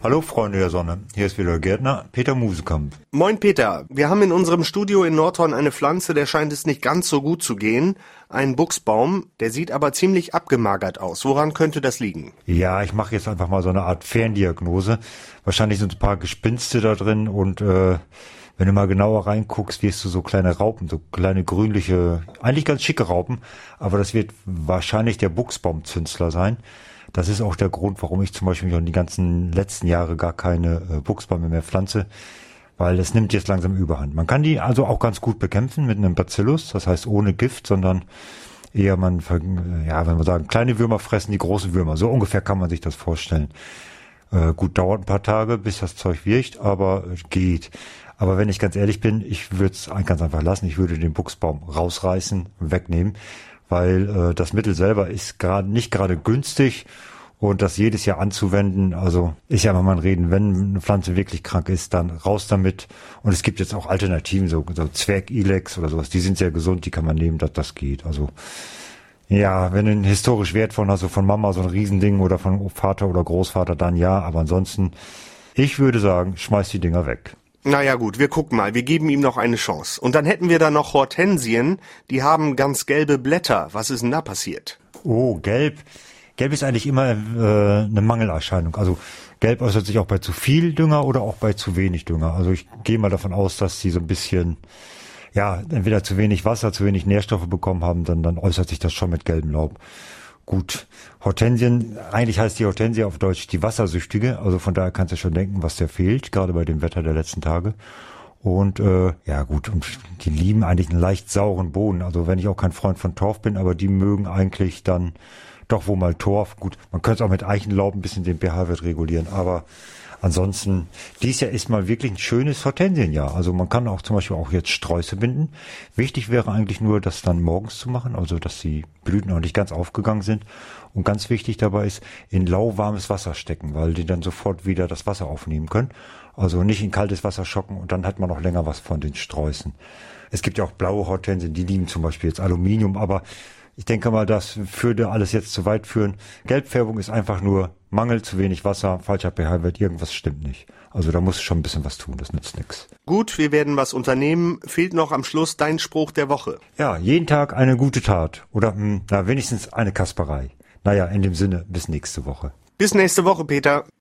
Hallo Freunde der Sonne, hier ist wieder Gärtner Peter Musekamp. Moin Peter, wir haben in unserem Studio in Nordhorn eine Pflanze, der scheint es nicht ganz so gut zu gehen. Ein Buchsbaum, der sieht aber ziemlich abgemagert aus. Woran könnte das liegen? Ja, ich mache jetzt einfach mal so eine Art Ferndiagnose. Wahrscheinlich sind ein paar Gespinste da drin und wenn du mal genauer reinguckst, wirst du so kleine Raupen, so kleine grünliche, eigentlich ganz schicke Raupen, aber das wird wahrscheinlich der Buchsbaumzünsler sein. Das ist auch der Grund, warum ich zum Beispiel schon die ganzen letzten Jahre gar keine Buchsbäume mehr pflanze, weil es nimmt jetzt langsam Überhand. Man kann die also auch ganz gut bekämpfen mit einem Bacillus, das heißt ohne Gift, sondern eher wenn wir sagen, kleine Würmer fressen die großen Würmer. So ungefähr kann man sich das vorstellen. Gut, dauert ein paar Tage, bis das Zeug wirkt, aber geht. Aber wenn ich ganz ehrlich bin, ich würde es ganz einfach lassen. Ich würde den Buchsbaum rausreißen, wegnehmen, weil das Mittel selber ist nicht gerade günstig und das jedes Jahr anzuwenden, also ist ja immer mal ein Reden, wenn eine Pflanze wirklich krank ist, dann raus damit. Und es gibt jetzt auch Alternativen, so Zwerg-Ilex oder sowas, die sind sehr gesund, die kann man nehmen, dass das geht. Also ja, wenn du einen historisch wertvollen hast, so von Mama so ein Riesending oder von Vater oder Großvater, dann ja, aber ansonsten, ich würde sagen, schmeiß die Dinger weg. Naja gut, wir gucken mal, wir geben ihm noch eine Chance. Und dann hätten wir da noch Hortensien, die haben ganz gelbe Blätter. Was ist denn da passiert? Oh, gelb. Gelb ist eigentlich immer eine Mangelerscheinung. Also gelb äußert sich auch bei zu viel Dünger oder auch bei zu wenig Dünger. Also ich gehe mal davon aus, dass sie so ein bisschen, ja, entweder zu wenig Wasser, zu wenig Nährstoffe bekommen haben, dann äußert sich das schon mit gelbem Laub. Gut, Hortensien, eigentlich heißt die Hortensie auf Deutsch die Wassersüchtige, also von daher kannst du schon denken, was der fehlt, gerade bei dem Wetter der letzten Tage. Und ja gut, und die lieben eigentlich einen leicht sauren Boden, also wenn ich auch kein Freund von Torf bin, aber die mögen eigentlich dann doch wohl mal Torf. Gut, man könnte es auch mit Eichenlaub ein bisschen den pH-Wert regulieren, aber ansonsten, dies Jahr ist mal wirklich ein schönes Hortensienjahr. Also man kann auch zum Beispiel auch jetzt Sträuße binden. Wichtig wäre eigentlich nur, das dann morgens zu machen, also dass die Blüten noch nicht ganz aufgegangen sind. Und ganz wichtig dabei ist, in lauwarmes Wasser stecken, weil die dann sofort wieder das Wasser aufnehmen können. Also nicht in kaltes Wasser schocken und dann hat man noch länger was von den Sträußen. Es gibt ja auch blaue Hortensien, die lieben zum Beispiel jetzt Aluminium, aber ich denke mal, das würde alles jetzt zu weit führen. Gelbfärbung ist einfach nur Mangel, zu wenig Wasser, falscher pH-Wert, irgendwas stimmt nicht. Also da muss schon ein bisschen was tun, das nützt nichts. Gut, wir werden was unternehmen. Fehlt noch am Schluss dein Spruch der Woche. Ja, jeden Tag eine gute Tat oder wenigstens eine Kasperei. Naja, in dem Sinne, bis nächste Woche. Bis nächste Woche, Peter.